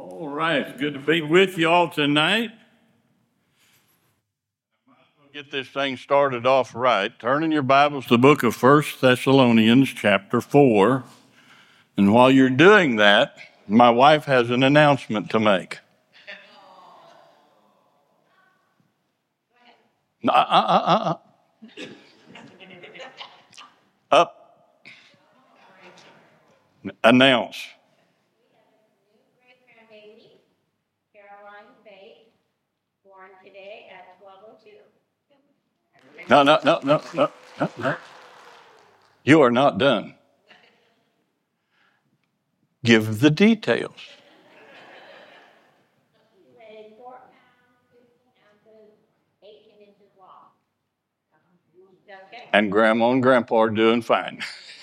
All right, it's good to be with you all tonight. We'll get this thing started off right. Turn in your Bibles to the book of 1 Thessalonians chapter 4. And while you're doing that, my wife has an announcement to make. Up. Announce. No. You are not done. Give the details. And Grandma and Grandpa are doing fine.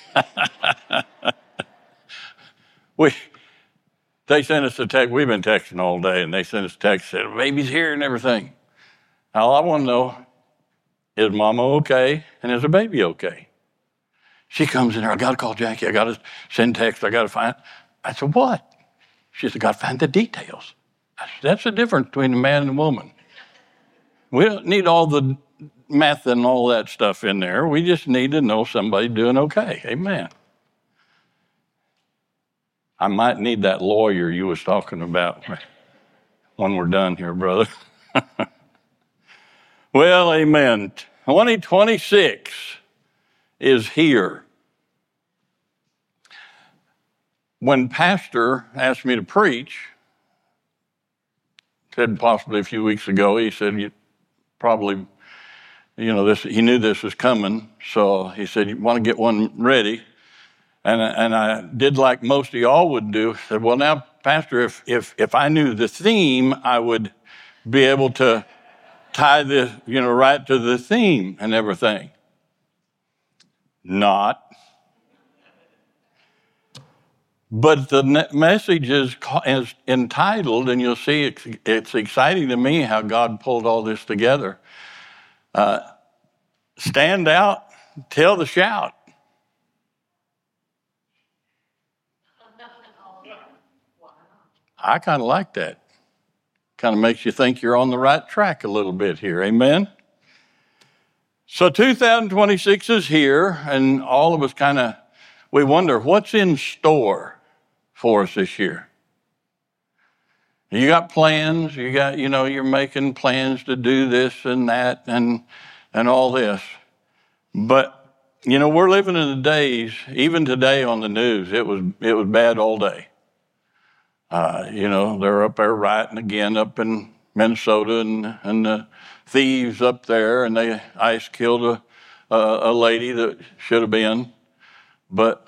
They sent us a text. We've been texting all day, and they sent us a text, said, baby's here and everything. All I want to know, is Mama okay, and is the baby okay? She comes in there, I got to call Jackie, I got to send text, I got to find. I said, what? She said, got to find the details. I said, that's the difference between a man and a woman. We don't need all the math and all that stuff in there. We just need to know somebody's doing okay. Amen. I might need that lawyer you was talking about when we're done here, brother. Well, amen. 2026 is here. When Pastor asked me to preach, said possibly a few weeks ago, he said, you probably, he knew this was coming, so he said, you want to get one ready? And I did like most of y'all would do, said, well, now, Pastor, if I knew the theme, I would be able to tie this, right to the theme and everything. Not. But the message is entitled, and you'll see it's exciting to me how God pulled all this together. Stand out, tell the shout. I kind of like that. Kind of makes you think you're on the right track a little bit here. Amen? So 2026 is here, and all of us we wonder what's in store for us this year. You got plans, you're making plans to do this and that and all this. But, we're living in the days, even today on the news, it was bad all day. They're up there rioting again up in Minnesota and the thieves up there, and they ice killed a lady that should have been. But,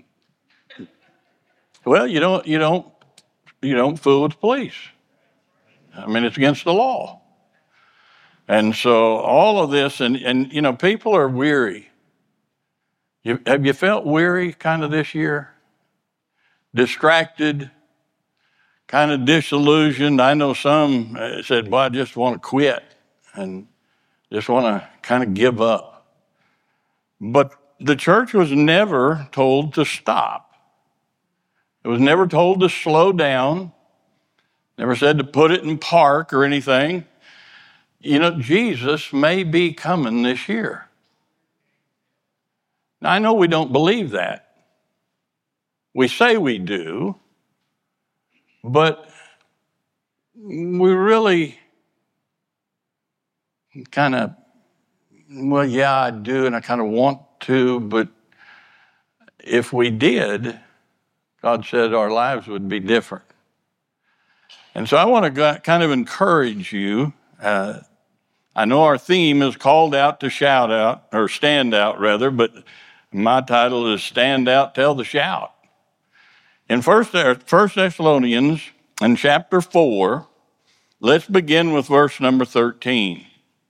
well, you don't fool with the police. I mean, it's against the law. And so all of this, and people are weary. Have you felt weary kind of this year? Distracted? Kind of disillusioned. I know some said, well, I just want to quit and just want to kind of give up. But the church was never told to stop. It was never told to slow down. Never said to put it in park or anything. Jesus may be coming this year. Now, I know we don't believe that. We say we do. But we really kind of, well, yeah, I do, and I kind of want to, but if we did, God said our lives would be different. And so I want to kind of encourage you. I know our theme is called out to shout out, or stand out rather, but my title is Stand Out, Tell the Shout. In 1 Thessalonians, in chapter 4, let's begin with verse number 13.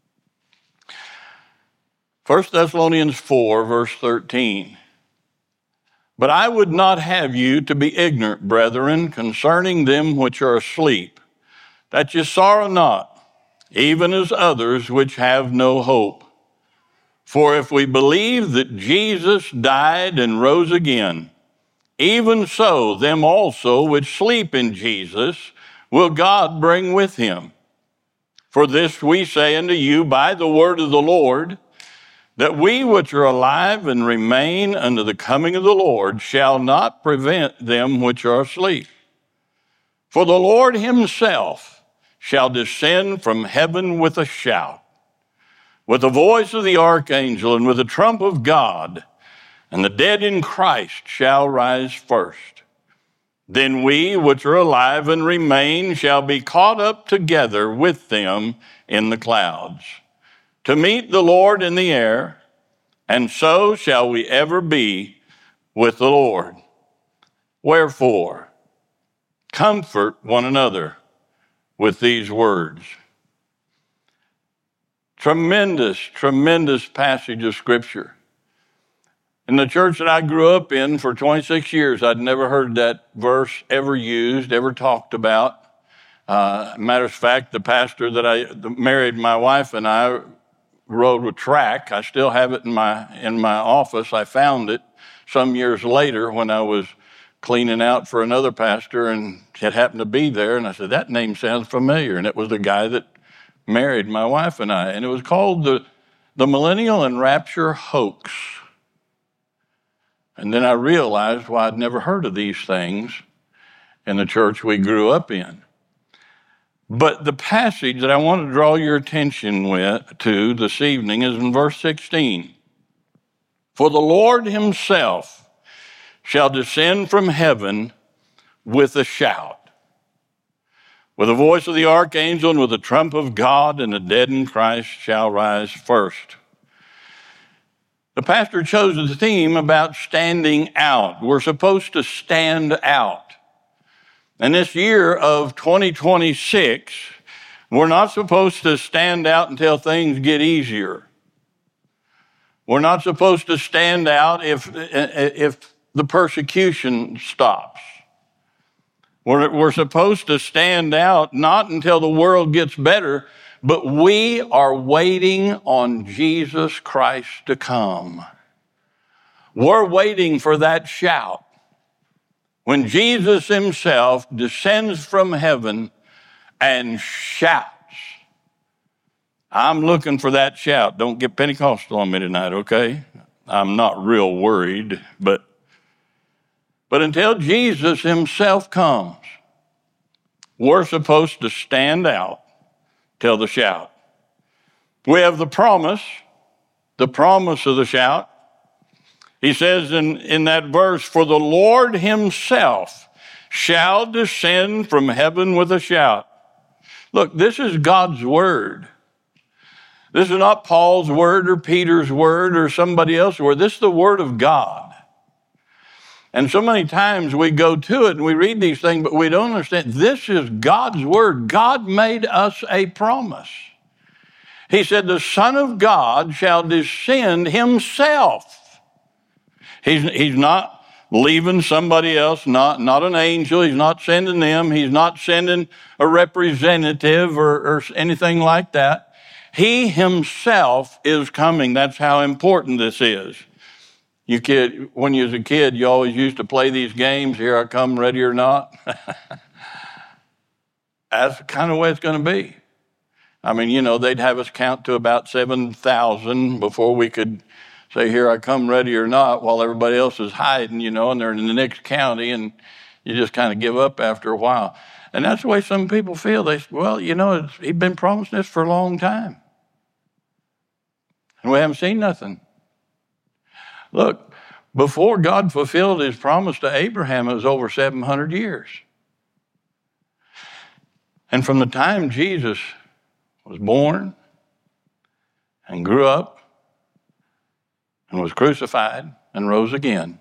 1 Thessalonians 4, verse 13. But I would not have you to be ignorant, brethren, concerning them which are asleep, that ye sorrow not, even as others which have no hope. For if we believe that Jesus died and rose again, even so them also which sleep in Jesus will God bring with him. For this we say unto you by the word of the Lord, that we which are alive and remain unto the coming of the Lord shall not prevent them which are asleep. For the Lord himself shall descend from heaven with a shout, with the voice of the archangel, and with the trump of God, and the dead in Christ shall rise first. Then we which are alive and remain shall be caught up together with them in the clouds, to meet the Lord in the air, and so shall we ever be with the Lord. Wherefore, comfort one another with these words. Tremendous, tremendous passage of Scripture. In the church that I grew up in for 26 years, I'd never heard that verse ever used, ever talked about. Matter of fact, the pastor that married my wife and I rode a track. I still have it in my office. I found it some years later when I was cleaning out for another pastor, and it happened to be there. And I said, that name sounds familiar. And it was the guy that married my wife and I. And it was called the Millennial and Rapture Hoax. And then I realized why I'd never heard of these things in the church we grew up in. But the passage that I want to draw your attention to this evening is in verse 16. For the Lord himself shall descend from heaven with a shout, with the voice of the archangel, and with the trump of God, and the dead in Christ shall rise first. The pastor chose the theme about standing out. We're supposed to stand out. And this year of 2026, we're not supposed to stand out until things get easier. We're not supposed to stand out if the persecution stops. We're supposed to stand out not until the world gets better, but we are waiting on Jesus Christ to come. We're waiting for that shout. When Jesus himself descends from heaven and shouts. I'm looking for that shout. Don't get Pentecostal on me tonight, okay? I'm not real worried, but until Jesus himself comes, we're supposed to stand out till the shout. We have the promise of the shout. He says in that verse, for the Lord himself shall descend from heaven with a shout. Look, this is God's word. This is not Paul's word or Peter's word or somebody else's word. This is the word of God. And so many times we go to it and we read these things, but we don't understand. This is God's word. God made us a promise. He said, the Son of God shall descend himself. He's not leaving somebody else, not an angel. He's not sending them. He's not sending a representative or anything like that. He himself is coming. That's how important this is. When you was a kid, you always used to play these games, here I come, ready or not. That's the kind of way it's going to be. I mean, they'd have us count to about 7,000 before we could say, here I come, ready or not, while everybody else is hiding, and they're in the next county, and you just kind of give up after a while. And that's the way some people feel. They say, well, he's been promising this for a long time. And we haven't seen nothing. Look, before God fulfilled his promise to Abraham, it was over 700 years. And from the time Jesus was born and grew up and was crucified and rose again,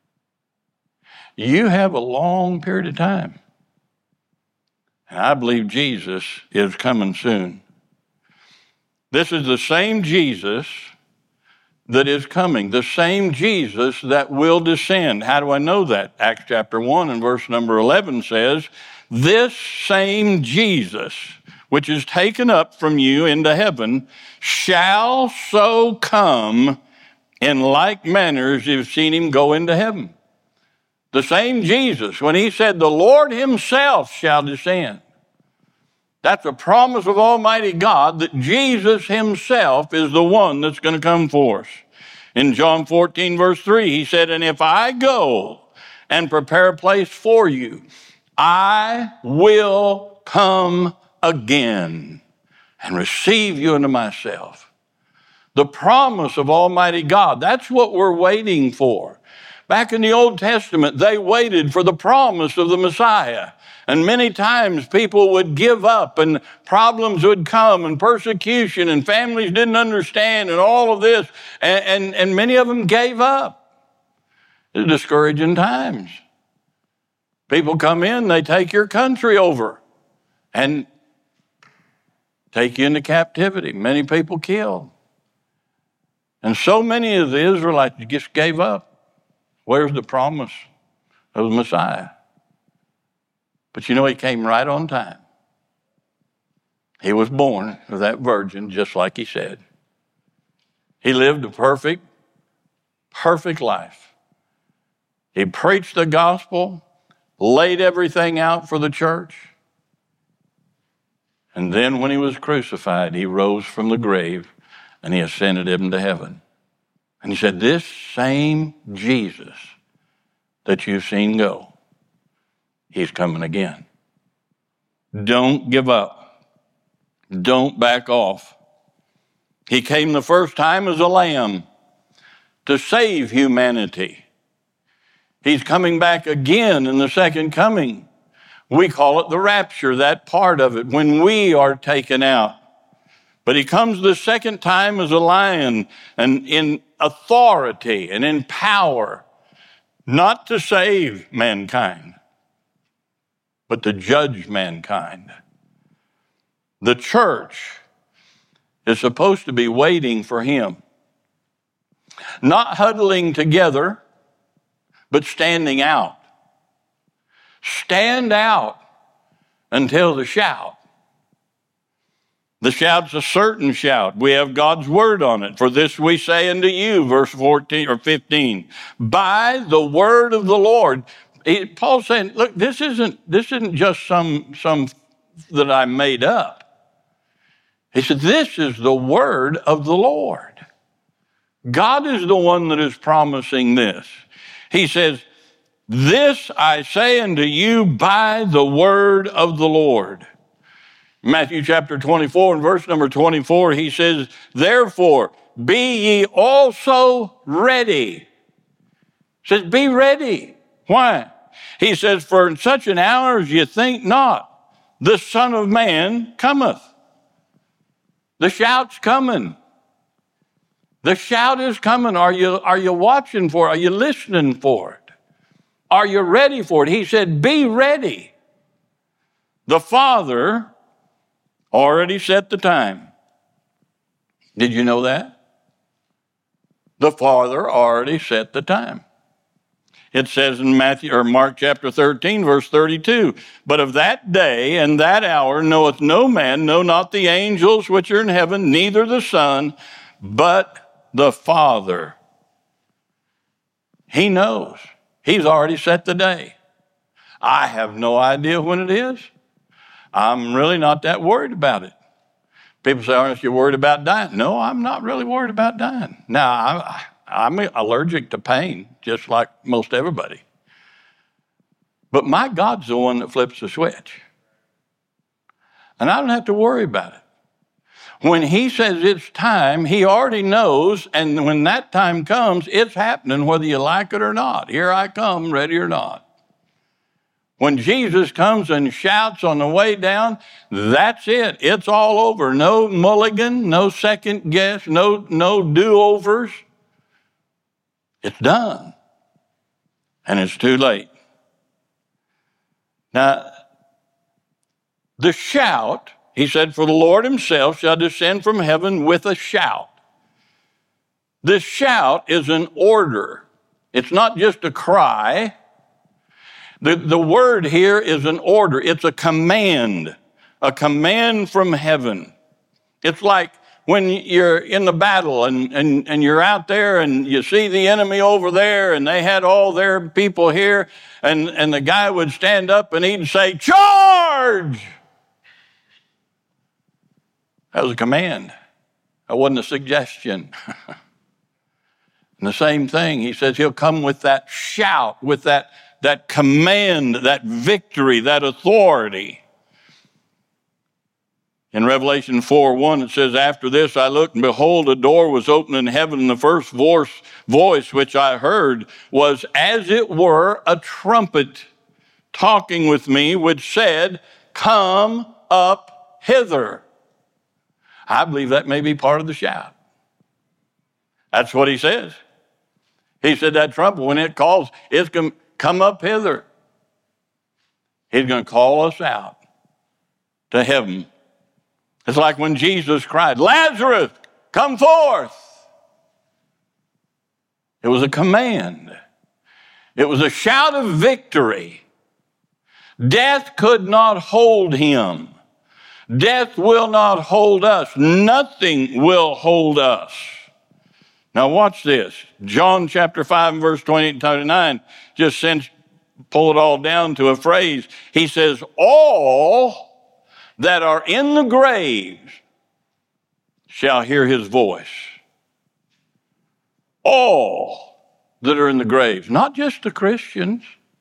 you have a long period of time. And I believe Jesus is coming soon. This is the same Jesus that is coming, the same Jesus that will descend. How do I know that? Acts chapter 1 and verse number 11 says, this same Jesus, which is taken up from you into heaven, shall so come in like manner as you've seen him go into heaven. The same Jesus, when he said, the Lord himself shall descend. That's a promise of Almighty God that Jesus himself is the one that's going to come for us. In John 14, verse 3, he said, and if I go and prepare a place for you, I will come again and receive you unto myself. The promise of Almighty God, that's what we're waiting for. Back in the Old Testament, they waited for the promise of the Messiah. And many times people would give up and problems would come and persecution and families didn't understand and all of this. And many of them gave up. It's discouraging times. People come in, they take your country over and take you into captivity. Many people killed. And so many of the Israelites just gave up. Where's the promise of the Messiah? But you know, he came right on time. He was born of that virgin, just like he said. He lived a perfect life. He preached the gospel, laid everything out for the church. And then when he was crucified, he rose from the grave and he ascended into heaven. And he said, this same Jesus that you've seen go, he's coming again. Don't give up. Don't back off. He came the first time as a lamb to save humanity. He's coming back again in the second coming. We call it the rapture, that part of it, when we are taken out. But he comes the second time as a lion and in authority and in power, not to save mankind, but to judge mankind. The church is supposed to be waiting for him, not huddling together, but standing out. Stand out until the shout. The shout's a certain shout. We have God's word on it. For this we say unto you, verse 14 or 15, by the word of the Lord. Paul's saying, look, this isn't just some that I made up. He said, this is the word of the Lord. God is the one that is promising this. He says, this I say unto you by the word of the Lord. Matthew chapter 24 and verse number 24, he says, therefore, be ye also ready. He says, be ready. Why? He says, for in such an hour as you think not, the Son of Man cometh. The shout's coming. The shout is coming. Are you watching for it? Are you listening for it? Are you ready for it? He said, be ready. The Father already set the time. Did you know that? The Father already set the time. It says in Mark chapter 13, verse 32, but of that day and that hour knoweth no man, no, not the angels which are in heaven, neither the Son, but the Father. He knows. He's already set the day. I have no idea when it is. I'm really not that worried about it. People say, aren't you worried about dying? No, I'm not really worried about dying. Now, I'm allergic to pain, just like most everybody. But my God's the one that flips the switch. And I don't have to worry about it. When he says it's time, he already knows, and when that time comes, it's happening whether you like it or not. Here I come, ready or not. When Jesus comes and shouts on the way down, that's it. It's all over. No mulligan, no second guess, no do-overs. It's done. And it's too late. Now, the shout, he said, for the Lord himself shall descend from heaven with a shout. This shout is an order. It's not just a cry. The word here is an order. It's a command from heaven. It's like when you're in the battle and you're out there and you see the enemy over there and they had all their people here, and the guy would stand up and he'd say, "Charge!" That was a command. That wasn't a suggestion. And the same thing, he says he'll come with that shout, with that command, that victory, that authority. In Revelation 4:1, it says, "After this I looked, and behold, a door was opened in heaven, and the first voice which I heard was as it were a trumpet talking with me, which said, 'Come up hither.'" I believe that may be part of the shout. That's what he says. He said that trumpet, when it calls, it's going to come up hither. He's going to call us out to heaven. It's like when Jesus cried, "Lazarus, come forth." It was a command. It was a shout of victory. Death could not hold him. Death will not hold us. Nothing will hold us. Now watch this. John chapter 5 and verse 28 and 29, just pull it all down to a phrase. He says, "All that are in the graves shall hear his voice." All that are in the graves, not just the Christians.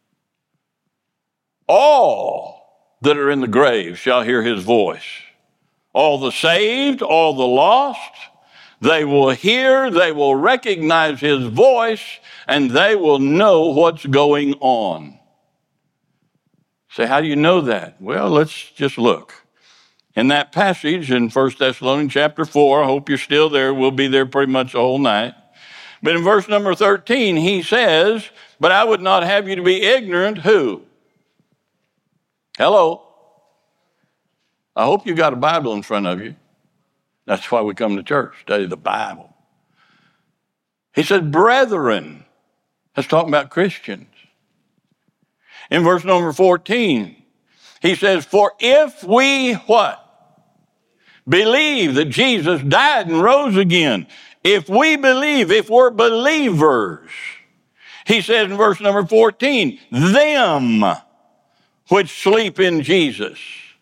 All that are in the grave shall hear his voice. All the saved, all the lost, they will hear, they will recognize his voice, and they will know what's going on. Say, how do you know that? Well, let's just look. In that passage in 1 Thessalonians chapter 4, I hope you're still there. We'll be there pretty much the whole night. But in verse number 13, he says, "But I would not have you to be ignorant," who? Hello. I hope you got a Bible in front of you. That's why we come to church, study the Bible. He said, "Brethren." That's talking about Christians. In verse number 14, he says, "For if we," what? "Believe that Jesus died and rose again." If we believe, if we're believers, he says in verse number 14, "Them which sleep in Jesus."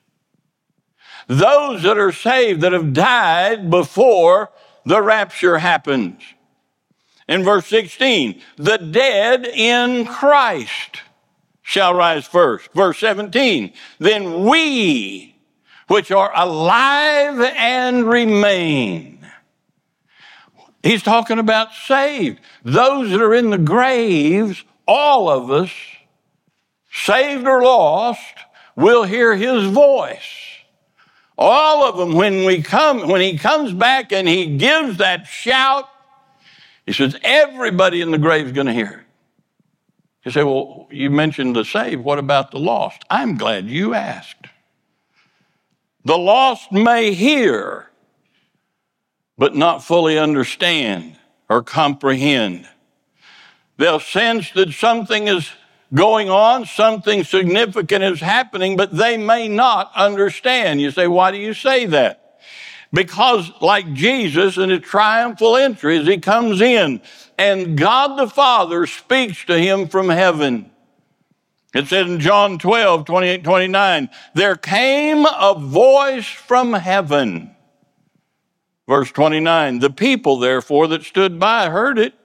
Those that are saved, that have died before the rapture happens. In verse 16, "The dead in Christ shall rise first." Verse 17, "Then we which are alive and remain." He's talking about saved. Those that are in the graves, all of us, saved or lost, will hear his voice. All of them, when he comes back and he gives that shout, he says, everybody in the grave is going to hear it. You say, well, you mentioned the saved. What about the lost? I'm glad you asked. The lost may hear, but not fully understand or comprehend. They'll sense that something is going on, something significant is happening, but they may not understand. You say, why do you say that? Because like Jesus in a triumphal entry, as he comes in, and God the Father speaks to him from heaven. It says in John 12, 28, 29, "There came a voice from heaven." Verse 29, "The people, therefore, that stood by heard it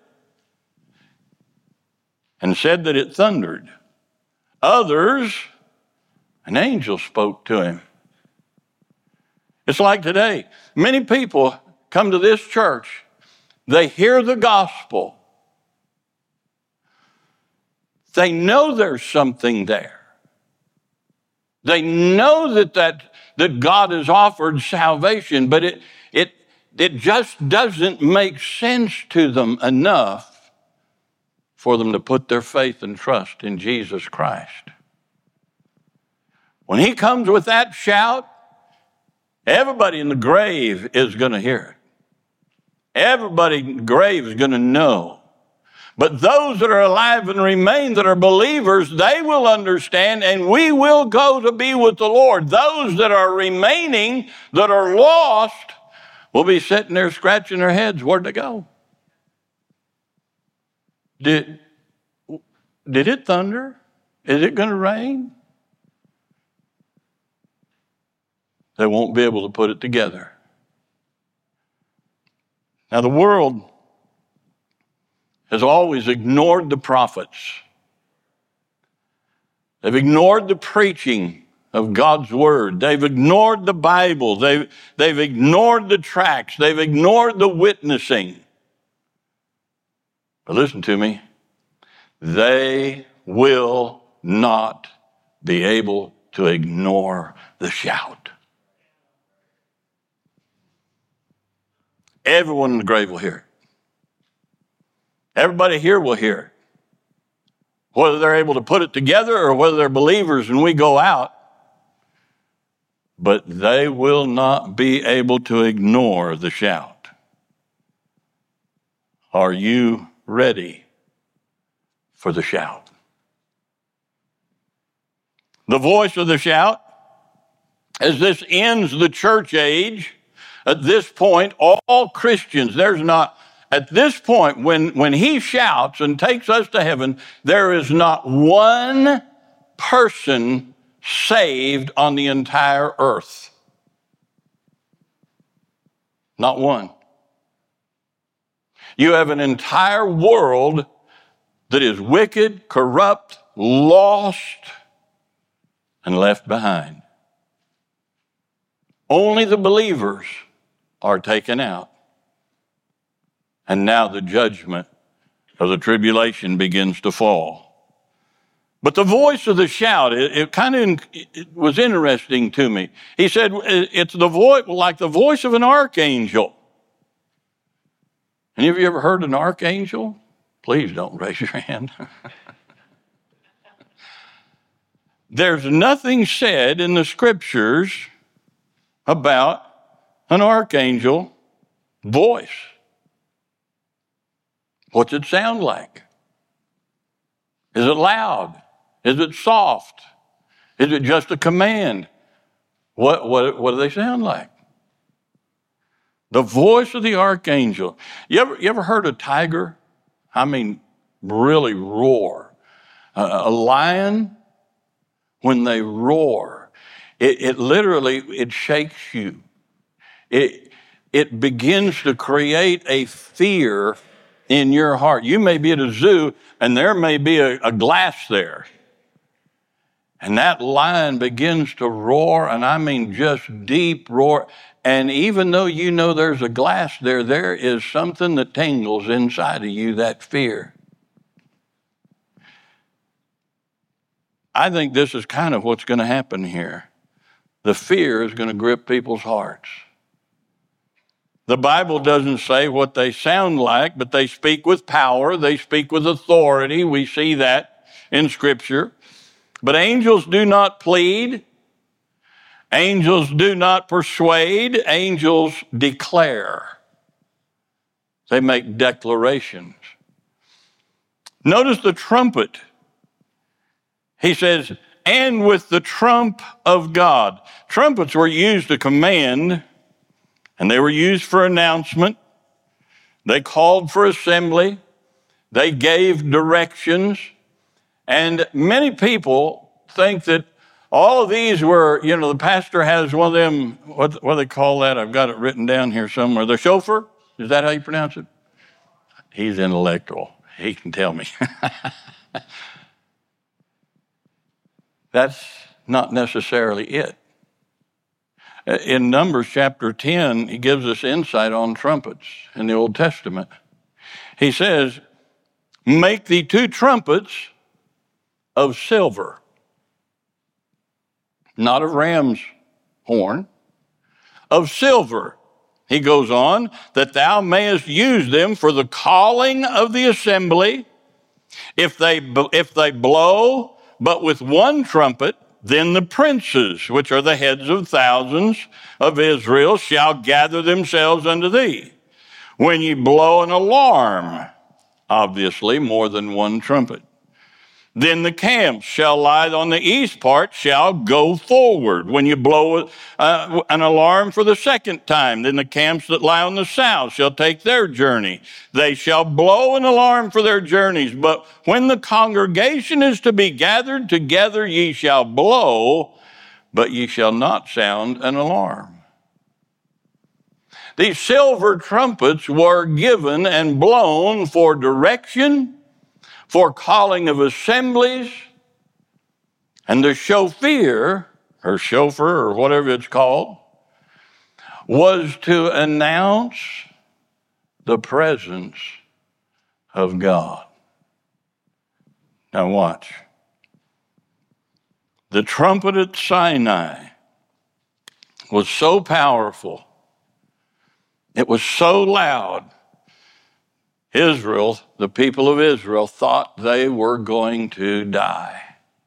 and said that it thundered. Others, an angel spoke to him." It's like today. Many people come to this church. They hear the gospel. They know there's something there. They know that God has offered salvation, but it just doesn't make sense to them enough for them to put their faith and trust in Jesus Christ. When he comes with that shout, everybody in the grave is going to hear it. Everybody in the grave is going to know. But those that are alive and remain, that are believers, they will understand, and we will go to be with the Lord. Those that are remaining, that are lost, will be sitting there scratching their heads. Where'd they go? Did it thunder? Is it going to rain? They won't be able to put it together. Now, the world has always ignored the prophets. They've ignored the preaching of God's word. They've ignored the Bible. They've ignored the tracts. They've ignored the witnessing. But listen to me. They will not be able to ignore the shout. Everyone in the grave will hear it. Everybody here will hear it. Whether they're able to put it together or whether they're believers and we go out, but they will not be able to ignore the shout. Are you ready for the shout? The voice of the shout, as this ends the church age, at this point, all Christians, at this point, when he shouts and takes us to heaven, there is not one person saved on the entire earth. Not one. You have an entire world that is wicked, corrupt, lost, and left behind. Only the believers are taken out. And now the judgment of the tribulation begins to fall. But the voice of the shout, it was interesting to me. He said it's the voice, like the voice of an archangel. Any of you ever heard an archangel? Please don't raise your hand. There's nothing said in the scriptures about an archangel voice. What's it sound like? Is it loud? Is it soft? Is it just a command? What do they sound like? The voice of the archangel. You ever heard a tiger? I mean, really roar. A lion, when they roar, it literally shakes you. It begins to create a fear in your heart. You may be at a zoo and there may be a glass there. And that lion begins to roar, and I mean just deep roar. And even though you know there's a glass there, there is something that tingles inside of you, that fear. I think this is kind of what's going to happen here. The fear is going to grip people's hearts. The Bible doesn't say what they sound like, but they speak with power. They speak with authority. We see that in Scripture. But angels do not plead. Angels do not persuade. Angels declare. They make declarations. Notice the trumpet. He says, and with the trump of God. Trumpets were used to command, and they were used for announcement. They called for assembly. They gave directions. And many people think that all of these were, the pastor has one of them, what do they call that? I've got it written down here somewhere. The chauffeur? Is that how you pronounce it? He's intellectual. He can tell me. That's not necessarily it. In Numbers chapter 10, he gives us insight on trumpets in the Old Testament. He says, make thee 2 trumpets of silver, not of ram's horn, of silver. He goes on, that thou mayest use them for the calling of the assembly. If they blow, but with one trumpet, then the princes, which are the heads of thousands of Israel, shall gather themselves unto thee. When ye blow an alarm, obviously more than one trumpet. Then the camps shall lie on the east part, shall go forward. When you blow an alarm for the second time, then the camps that lie on the south shall take their journey. They shall blow an alarm for their journeys. But when the congregation is to be gathered together, ye shall blow, but ye shall not sound an alarm. These silver trumpets were given and blown for direction, for calling of assemblies, and the shofar, or chauffeur, or whatever it's called, was to announce the presence of God. Now watch. The trumpet at Sinai was so powerful, it was so loud, Israel, the people of Israel, thought they were going to die.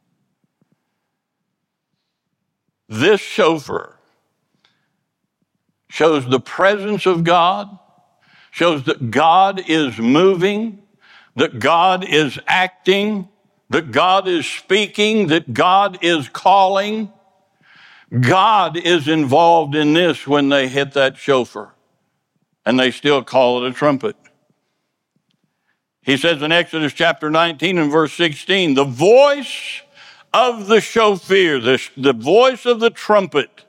This shofar shows the presence of God, shows that God is moving, that God is acting, that God is speaking, that God is calling. God is involved in this when they hit that shofar, and they still call it a trumpet. He says in Exodus chapter 19 and verse 16, the voice of the shofar, the voice of the trumpet,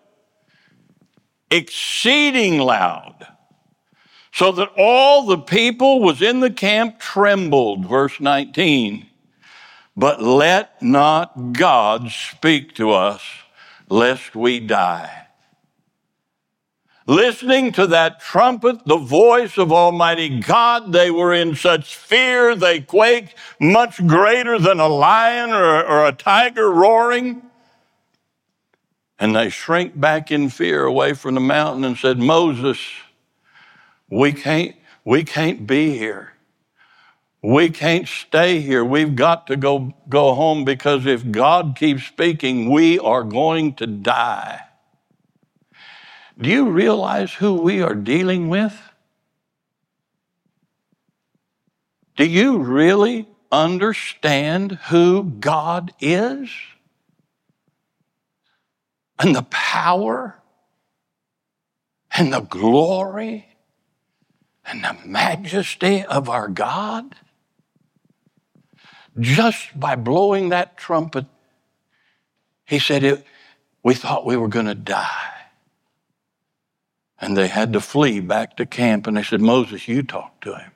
exceeding loud, so that all the people was in the camp trembled. Verse 19, but let not God speak to us, lest we die. Listening to that trumpet, the voice of Almighty God, they were in such fear, they quaked, much greater than a lion or a tiger roaring. And they shrank back in fear away from the mountain and said, Moses, we can't be here. We can't stay here. We've got to go home, because if God keeps speaking, we are going to die. Do you realize who we are dealing with? Do you really understand who God is? And the power and the glory and the majesty of our God? Just by blowing that trumpet, he said, we thought we were going to die. And they had to flee back to camp, and they said, Moses, you talk to him.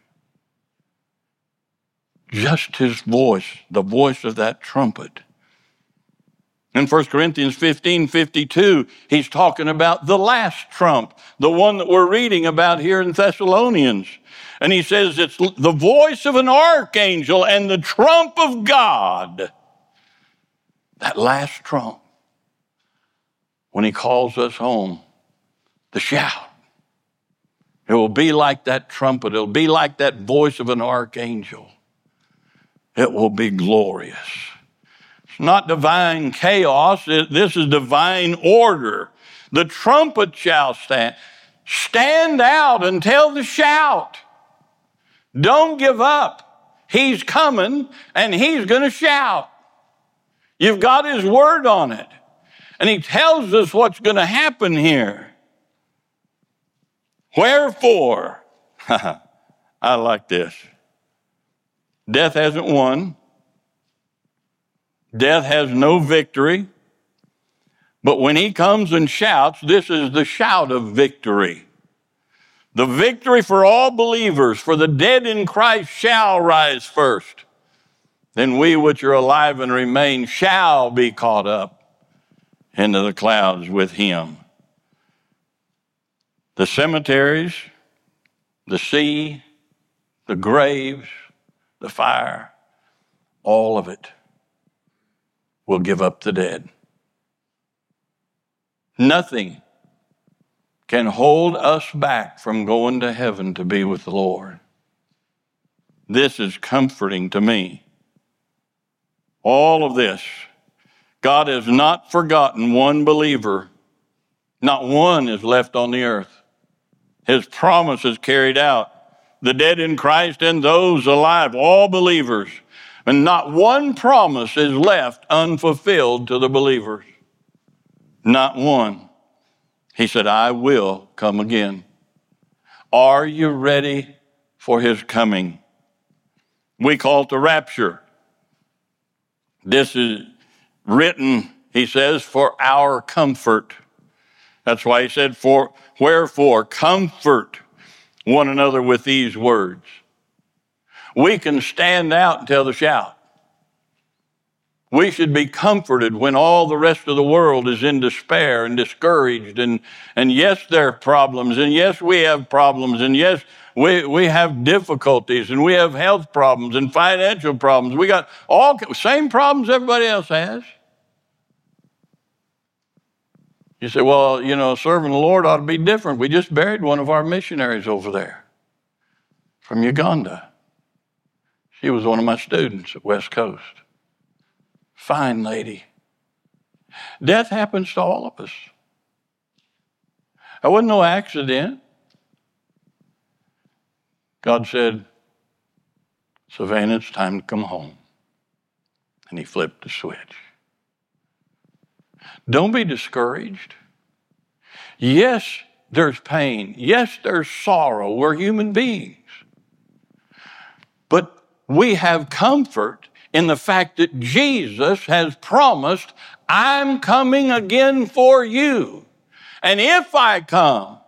Just his voice, the voice of that trumpet. In 1 Corinthians 15:52, he's talking about the last trump, the one that we're reading about here in Thessalonians. And he says it's the voice of an archangel and the trump of God. That last trump, when he calls us home, the shout. It will be like that trumpet. It will be like that voice of an archangel. It will be glorious. It's not divine chaos. This is divine order. The trumpet shall stand. Stand out and tell the shout. Don't give up. He's coming and he's going to shout. You've got his word on it. And he tells us what's going to happen here. Wherefore, I like this. Death hasn't won. Death has no victory. But when he comes and shouts, this is the shout of victory. The victory for all believers, for the dead in Christ shall rise first. Then we which are alive and remain shall be caught up into the clouds with him. The cemeteries, the sea, the graves, the fire, all of it will give up the dead. Nothing can hold us back from going to heaven to be with the Lord. This is comforting to me. All of this. God has not forgotten one believer. Not one is left on the earth. His promise is carried out. The dead in Christ and those alive, all believers, And not one promise is left unfulfilled to the believers. Not one. He said, I will come again. Are you ready for his coming? We call it the rapture. This is written, he says, for our comfort. That's why he said, wherefore comfort one another with these words. We can stand out and tell the shout. We should be comforted when all the rest of the world is in despair and discouraged. And yes, there are problems. And yes, we have problems. And yes, we have difficulties. And we have health problems and financial problems. We got all same problems everybody else has. You say, well, serving the Lord ought to be different. We just buried one of our missionaries over there from Uganda. She was one of my students at West Coast. Fine lady. Death happens to all of us. It wasn't no accident. God said, Savannah, it's time to come home. And he flipped the switch. Don't be discouraged. Yes, there's pain. Yes, there's sorrow. We're human beings. But we have comfort in the fact that Jesus has promised, I'm coming again for you. And if I come,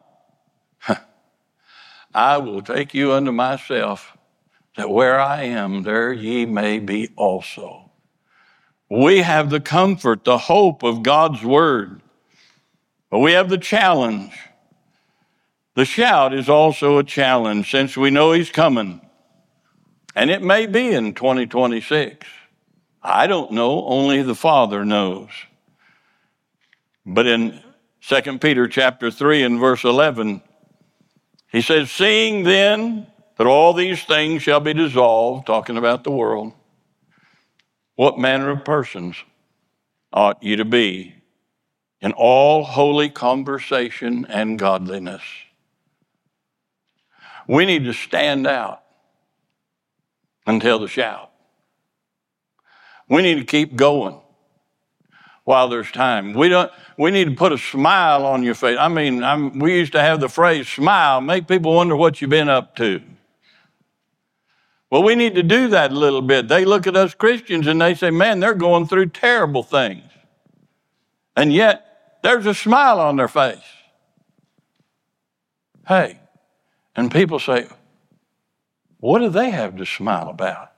I will take you unto myself, that where I am, there ye may be also. We have the comfort, the hope of God's word. But we have the challenge. The shout is also a challenge, since we know he's coming. And it may be in 2026. I don't know, only the Father knows. But in 2 Peter chapter 3 and verse 11, he says, seeing then that all these things shall be dissolved, talking about the world, what manner of persons ought you to be in all holy conversation and godliness? We need to stand out and tell the shout. We need to keep going while there's time. We need to put a smile on your face. We used to have the phrase, smile, make people wonder what you've been up to. Well, we need to do that a little bit. They look at us Christians and they say, man, they're going through terrible things. And yet, there's a smile on their face. Hey, and people say, what do they have to smile about?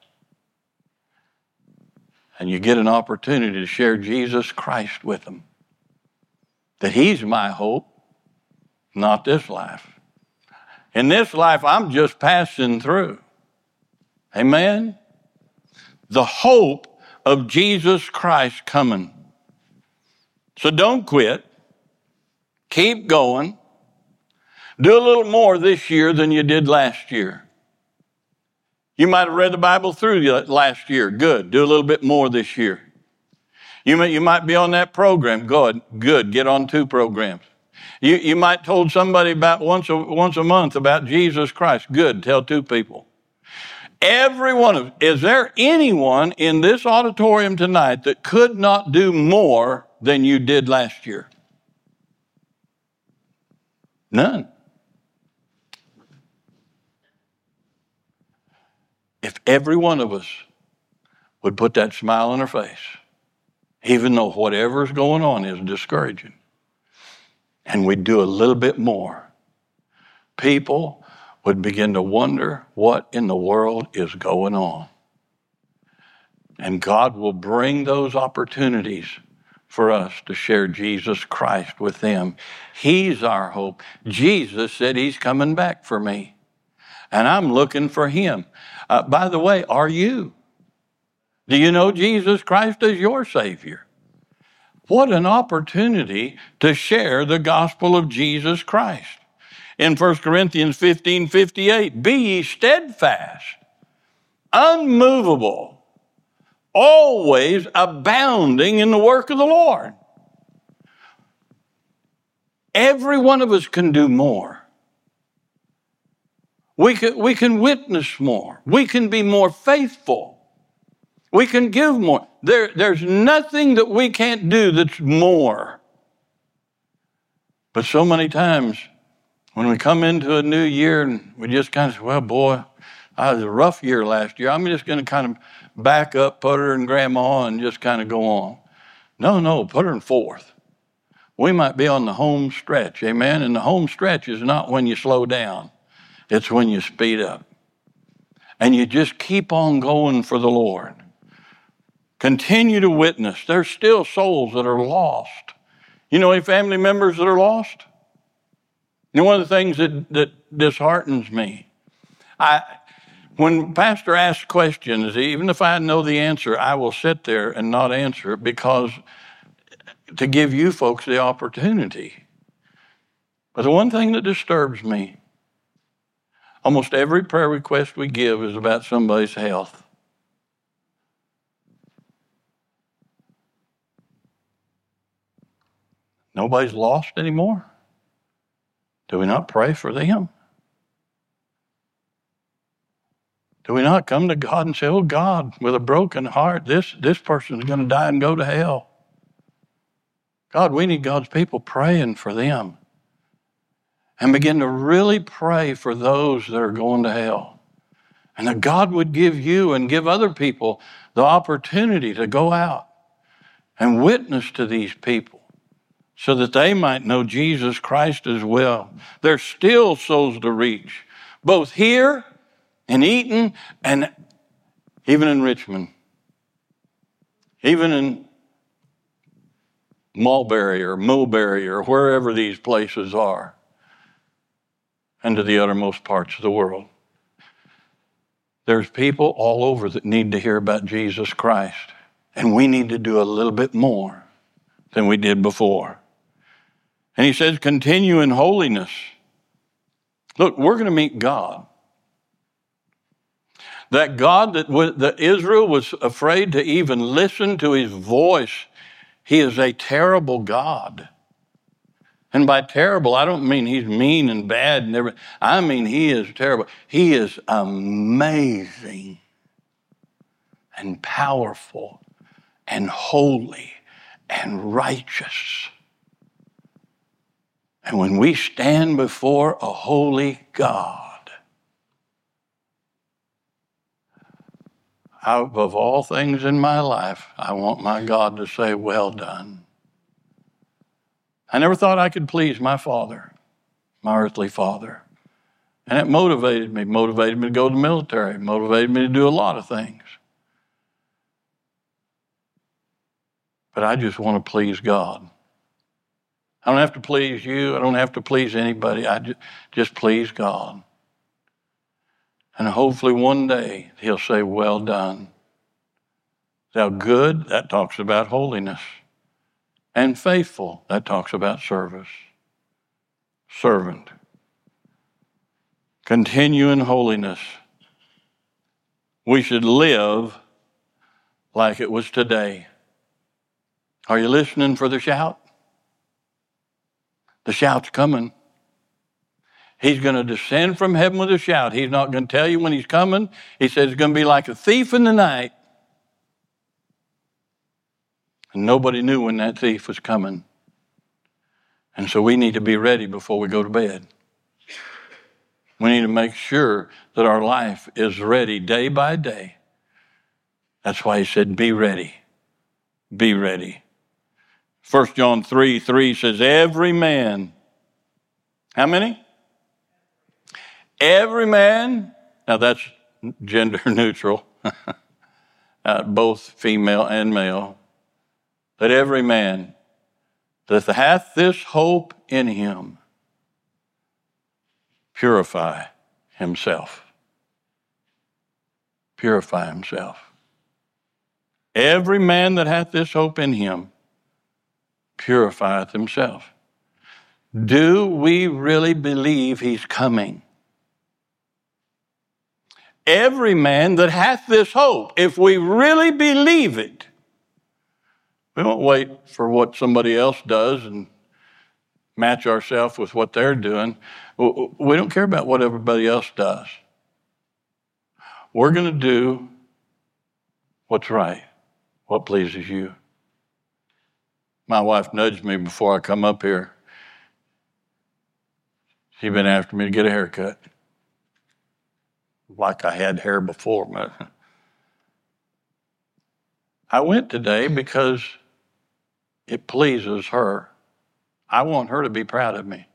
And you get an opportunity to share Jesus Christ with them. That he's my hope, not this life. In this life, I'm just passing through. Amen? The hope of Jesus Christ coming. So don't quit. Keep going. Do a little more this year than you did last year. You might have read the Bible through last year. Good. Do a little bit more this year. You might be on that program. Good. Get on 2 programs. You might told somebody about once a month about Jesus Christ. Good. Tell 2 people. Every one of, is there anyone in this auditorium tonight that could not do more than you did last year? None. If every one of us would put that smile on our face, even though whatever's going on is discouraging, and we'd do a little bit more, people would begin to wonder what in the world is going on. And God will bring those opportunities for us to share Jesus Christ with them. He's our hope. Jesus said he's coming back for me. And I'm looking for him. By the way, are you? Do you know Jesus Christ as your Savior? What an opportunity to share the gospel of Jesus Christ. In 1 Corinthians 15:58, be ye steadfast, unmovable, always abounding in the work of the Lord. Every one of us can do more. We can witness more. We can be more faithful. We can give more. There's nothing that we can't do that's more. But so many times when we come into a new year and we just kind of say, well, boy, I was a rough year last year. I'm just going to kind of back up, put her in grandma, and just kind of go on. No, put her in fourth. We might be on the home stretch, amen? And the home stretch is not when you slow down. It's when you speed up. And you just keep on going for the Lord. Continue to witness. There's still souls that are lost. You know any family members that are lost? You know, one of the things that disheartens me, when pastor asks questions, even if I know the answer, I will sit there and not answer it because to give you folks the opportunity. But the one thing that disturbs me, almost every prayer request we give is about somebody's health. Nobody's lost anymore? Do we not pray for them? Do we not come to God and say, oh God, with a broken heart, this person is going to die and go to hell? God, we need God's people praying for them. And begin to really pray for those that are going to hell. And that God would give you and give other people the opportunity to go out and witness to these people so that they might know Jesus Christ as well. There's still souls to reach, both here in Eaton and even in Richmond, even in Mulberry or Mulberry or wherever these places are, and to the uttermost parts of the world. There's people all over that need to hear about Jesus Christ, and we need to do a little bit more than we did before. And he says, continue in holiness. Look, we're going to meet God. That God that Israel was afraid to even listen to his voice, he is a terrible God. And by terrible, I don't mean he's mean and bad and everything. I mean he is terrible. He is amazing and powerful and holy and righteous. And when we stand before a holy God, above all things in my life, I want my God to say, well done. I never thought I could please my father, my earthly father. And it motivated me to go to the military, motivated me to do a lot of things. But I just want to please God. I don't have to please you. I don't have to please anybody. I just please God. And hopefully one day he'll say, well done. Thou good, that talks about holiness. And faithful, that talks about service. Servant. Continue in holiness. We should live like it was today. Are you listening for the shout? The shout's coming. He's going to descend from heaven with a shout. He's not going to tell you when he's coming. He says it's going to be like a thief in the night. And nobody knew when that thief was coming. And so we need to be ready before we go to bed. We need to make sure that our life is ready day by day. That's why he said, be ready. Be ready. 1 John 3:3 says, every man. How many? Every man. Now that's gender neutral. Both female and male. That every man that hath this hope in him purify himself. Purify himself. Every man that hath this hope in him purifieth himself. Do we really believe he's coming? Every man that hath this hope, if we really believe it, we won't wait for what somebody else does and match ourselves with what they're doing. We don't care about what everybody else does. We're going to do what's right, what pleases you. My wife nudged me before I come up here. She'd been after me to get a haircut. Like I had hair before. I went today because it pleases her. I want her to be proud of me.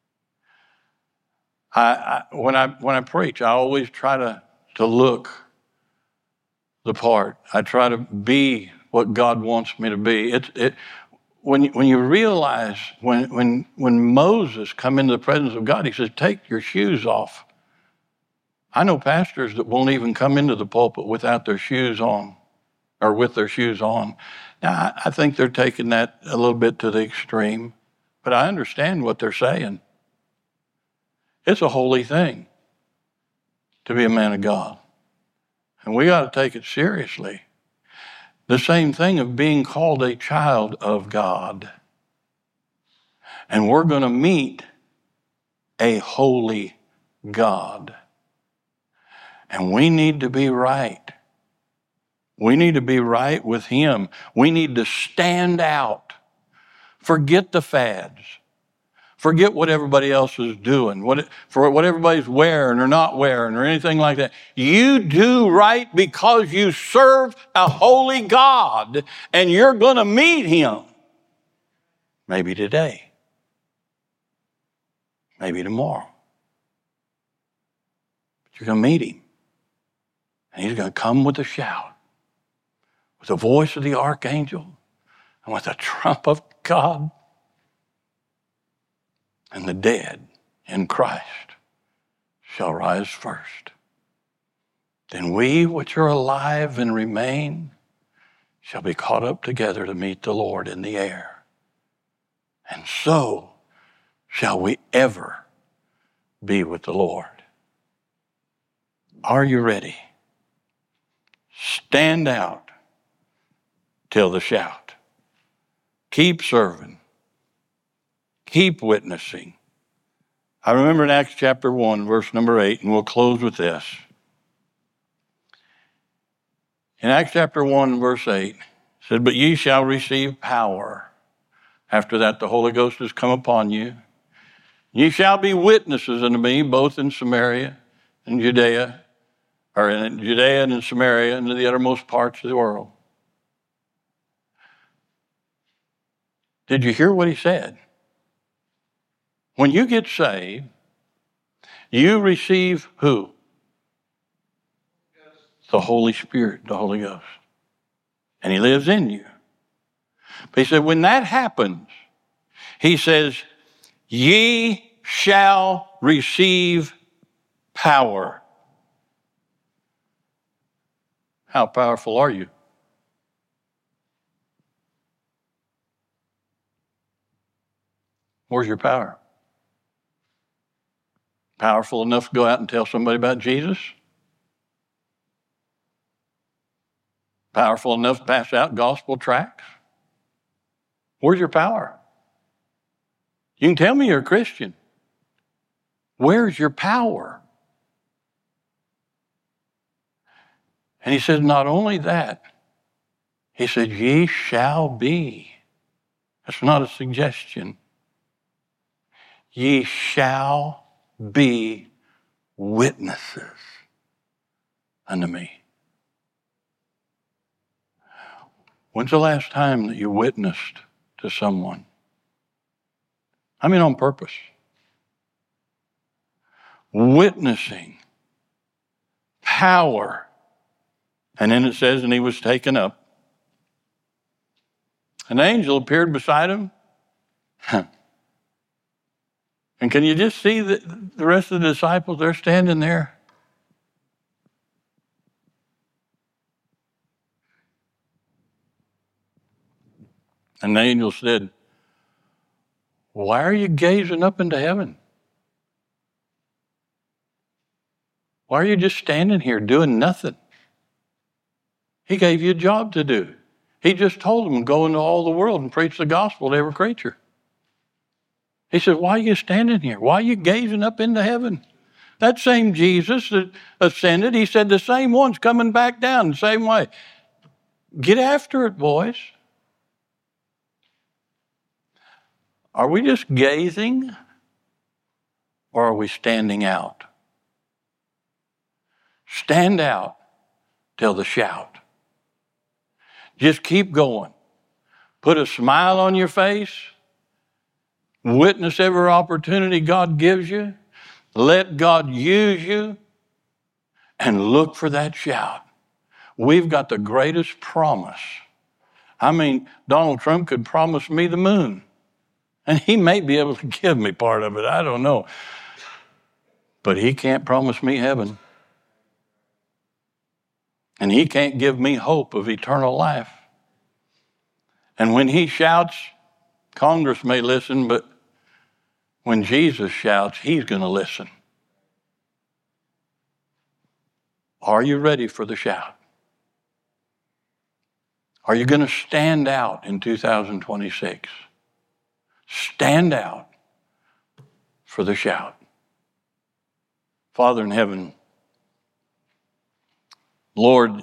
When I preach, I always try to look the part. I try to be what God wants me to be. When you realize when Moses come into the presence of God, he says, "Take your shoes off." I know pastors that won't even come into the pulpit without their shoes on, or with their shoes on. Now, I think they're taking that a little bit to the extreme, but I understand what they're saying. It's a holy thing to be a man of God, and we got to take it seriously. The same thing of being called a child of God. And we're going to meet a holy God. And we need to be right. We need to be right with Him. We need to stand out. Forget the fads. Forget what everybody else is doing, what everybody's wearing or not wearing or anything like that. You do right because you serve a holy God, and you're going to meet Him. Maybe today. Maybe tomorrow. But you're going to meet Him. And He's going to come with a shout, with the voice of the archangel, and with the trump of God. And the dead in Christ shall rise first. Then we which are alive and remain shall be caught up together to meet the Lord in the air. And so shall we ever be with the Lord. Are you ready? Stand out till the shout. Keep serving. Keep witnessing. I remember in Acts chapter 1, verse number 8, and we'll close with this. In Acts chapter 1, verse 8, it said, "But ye shall receive power. After that, the Holy Ghost has come upon you. Ye shall be witnesses unto me, both in Samaria and Judea, or in Judea and in Samaria, and to the uttermost parts of the world." Did you hear what he said? When you get saved, you receive who? The Holy Spirit, the Holy Ghost. And He lives in you. But he said, when that happens, He says, ye shall receive power. How powerful are you? Where's your power? Powerful enough to go out and tell somebody about Jesus? Powerful enough to pass out gospel tracts? Where's your power? You can tell me you're a Christian. Where's your power? And he said, not only that, he said, ye shall be. That's not a suggestion. Ye shall be witnesses unto me. When's the last time that you witnessed to someone? I mean on purpose. Witnessing. Power. And then it says, and he was taken up. An angel appeared beside him. And can you just see the rest of the disciples? They're standing there. And the angel said, why are you gazing up into heaven? Why are you just standing here doing nothing? He gave you a job to do. He just told them, go into all the world and preach the gospel to every creature. He said, why are you standing here? Why are you gazing up into heaven? That same Jesus that ascended, he said the same one's coming back down the same way. Get after it, boys. Are we just gazing or are we standing out? Stand out till the shout. Just keep going. Put a smile on your face. Witness every opportunity God gives you. Let God use you. And look for that shout. We've got the greatest promise. I mean, Donald Trump could promise me the moon. And he may be able to give me part of it. I don't know. But he can't promise me heaven. And he can't give me hope of eternal life. And when he shouts, Congress may listen, but when Jesus shouts, he's going to listen. Are you ready for the shout? Are you going to stand out in 2026? Stand out for the shout. Father in heaven, Lord,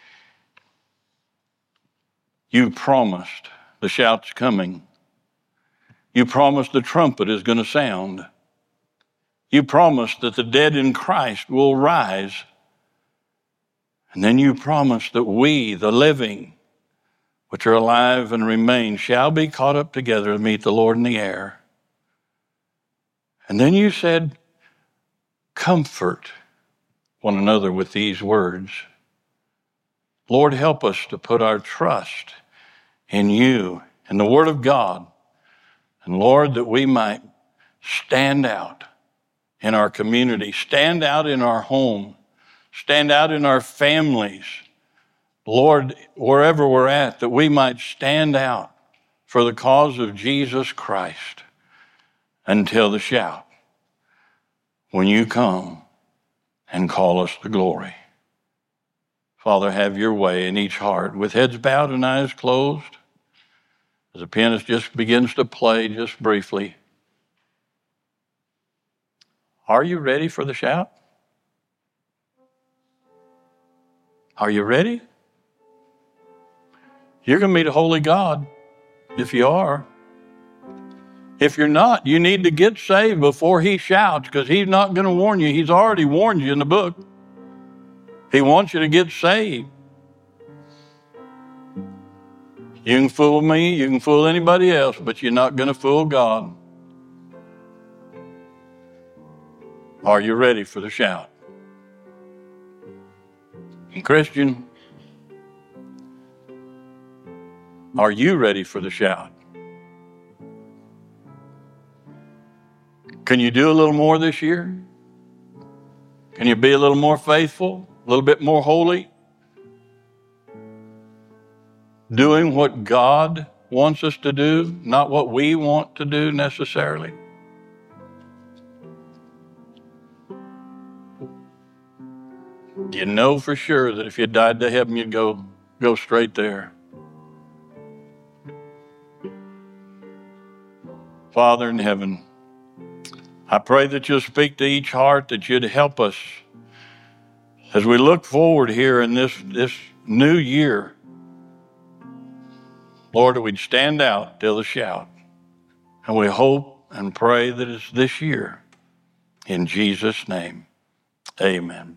you promised the shout's coming. You promised the trumpet is going to sound. You promised that the dead in Christ will rise. And then you promised that we, the living, which are alive and remain, shall be caught up together to meet the Lord in the air. And then you said, comfort one another with these words. Lord, help us to put our trust in you and the Word of God. And Lord, that we might stand out in our community, stand out in our home, stand out in our families. Lord, wherever we're at, that we might stand out for the cause of Jesus Christ until the shout, when you come and call us to glory. Father, have your way in each heart, with heads bowed and eyes closed, as the pianist just begins to play just briefly. Are you ready for the shout? Are you ready? You're going to meet a holy God if you are. If you're not, you need to get saved before he shouts, because he's not going to warn you. He's already warned you in the book. He wants you to get saved. You can fool me, you can fool anybody else, but you're not going to fool God. Are you ready for the shout? And Christian, are you ready for the shout? Can you do a little more this year? Can you be a little more faithful, a little bit more holy? Doing what God wants us to do, not what we want to do necessarily. You know for sure that if you died to heaven, you'd go straight there. Father in heaven, I pray that you'll speak to each heart, that you'd help us as we look forward here in this new year. Lord, that we'd stand out till the shout. And we hope and pray that it's this year. In Jesus' name, amen.